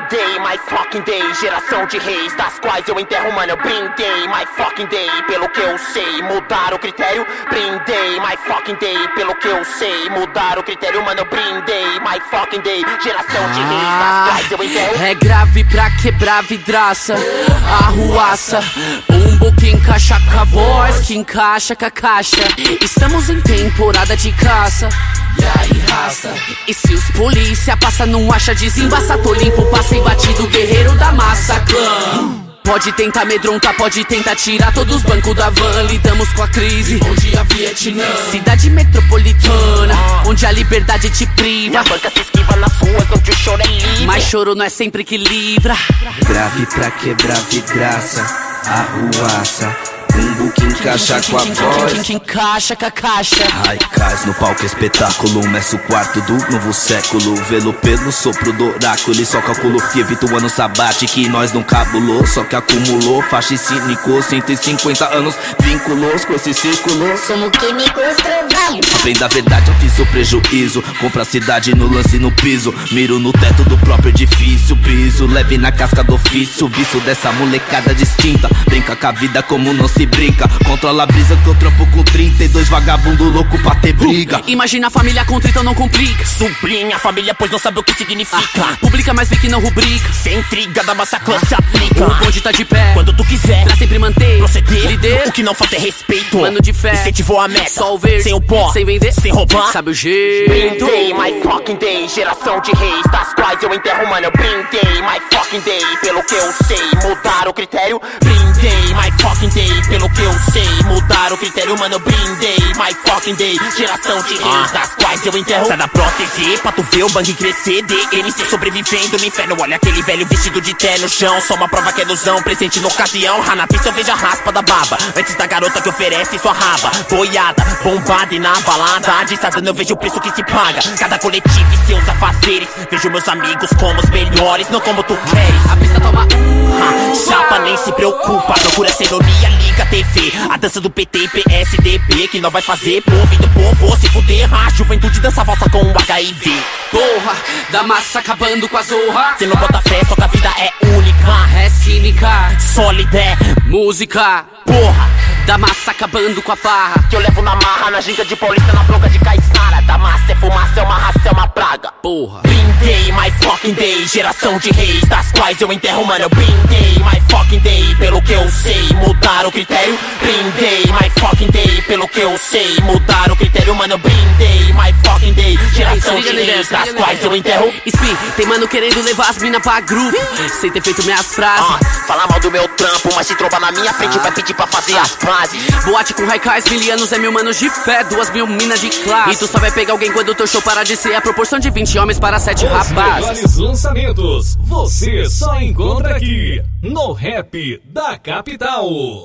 Brindei, my fucking day. Geração de reis, das quais eu enterro, mano. Eu brindei, my fucking day. Pelo que eu sei, mudar o critério. Brindei, my fucking day. Pelo que eu sei, mudar o critério, mano. Eu brindei, my fucking day. Geração de reis, das quais eu enterro. É grave pra quebrar vidraça, arruaça, bumbo que encaixa com a voz, que encaixa com a caixa. Estamos em temporada de caça, e aí raça. E se os polícia passa, não acha, desembaça, tô limpo, passei batido, guerreiro da massa, clã. Pode tentar amedrontar, pode tentar tirar todos os bancos da van. Lidamos com a crise, bom dia Vietnã. Cidade metropolitana, onde a liberdade te priva. Minha banca se esquiva nas ruas, onde o choro é livre. Mas choro não é sempre que livra. Grave pra quebrar vidraça, arruaça, bumbo que encaixa com a voz, que encaixa com a caixa. Raikais no palco, espetáculo. Meço o quarto do novo século. Velo pelo sopro do oráculo. E só calculo que evita o ano sabate que nós não cabulou, só que acumulou. Faixa e cínico, 150 anos vinculou com esse círculo. Somos químicos trovados. Aprenda a verdade, eu fiz o prejuízo. Compra a cidade no lance no piso. Miro no teto do próprio edifício. Piso leve na casca do ofício. Vício dessa molecada distinta. Brinca com a vida como não se brinca. Controla a brisa que eu trampo com 32 vagabundo louco pra ter briga. Imagina a família contra, então não complica. Sublinha a família, pois não sabe o que significa. Publica, mas vê que não rubrica. Sem intriga da massa clã se aplica. O bonde tá de pé, Quando tu quiser, pra sempre manter, proceder, líder. o que não falta é respeito. Mano de fé, incentivou a meta, só o verde, sem o pó, sem vender, sem roubar, sabe o jeito. Brindei, my fucking day. Geração de reis, das quais eu enterro, mano. Eu brindei, my fucking day. Pelo que eu sei, mudar o critério. Brindei, my fucking day. Pelo que eu sei, mudar o critério, mano. Eu brindei, my fucking day. Geração de reis, das quais eu enterro. Sai da prótese, pra tu ver o bang crescer. DMC sobrevivendo no inferno. Olha aquele velho vestido de terno no chão. Só uma prova que é ilusão, presente na ocasião. Na pista eu vejo a raspa da baba, antes da garota que oferece sua raba. Boiada, bombada e na balada de Sadano eu vejo o preço que se paga. Cada coletivo e seus afazeres. Vejo meus amigos como os melhores, não como tu queres. A pista toma Chapa nem se preocupa, procura essa ironia, liga a TV. A dança do PT e PSDB que nós vai fazer pro ouvido do povo se fuder. A juventude dança valsa com o HIV. porra, da massa acabando com a zorra. Cê não bota fé, só que a vida é única. É cínica, Sólida é música, porra. da massa acabando com a farra. Que eu levo na marra, na ginga de Paulista, na bronca de Caiçara. Da massa é fumaça, é uma raça, é uma praga. Porra, Brindei, my fucking day. Geração de reis, das quais eu enterro, mano. Eu brindei, my fucking day. Pelo que eu sei, mudar o critério. Brindei, my fucking day. Pelo que eu sei, mudar o critério, mano. Eu brindei, my fucking day. Geração de reis, das quais eu enterro. Spin, tem mano querendo levar as mina pra grupo, sem ter feito minhas frases. Fala mal do meu trampo, mas se trombar na minha frente vai pedir pra fazer as frases. Boate com Raikais, milianos é 1000 manos de fé, 2000 minas de classe. E tu só vai pegar alguém quando o teu show parar de ser a proporção de 20 homens para 7 Os rapazes. melhores lançamentos você só encontra aqui no Rap da Capital.